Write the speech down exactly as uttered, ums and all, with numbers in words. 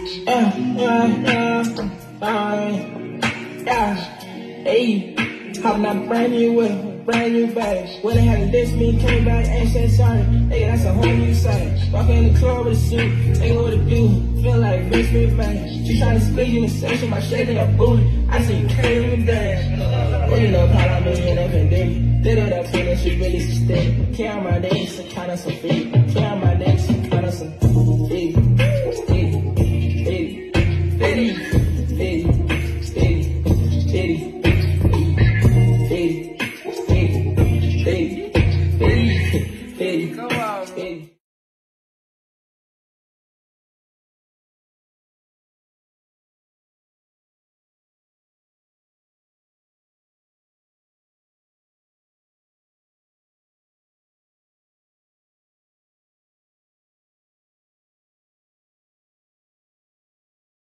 Yeah, yeah, yeah, fine. Yeah, hey, hopping out brand new whip, brand new bag. When they had to diss me, came back and said sorry. Nigga, that's a whole new sight. Walking in the club with a suit, nigga with a view, feel like Vince McMahon. She trying to squeeze in the section by shaking her booty. I see you can't even dance. Well, you know, call out me and F and D. Did it up to that she really sustain. Camera, they used to kind of some feet.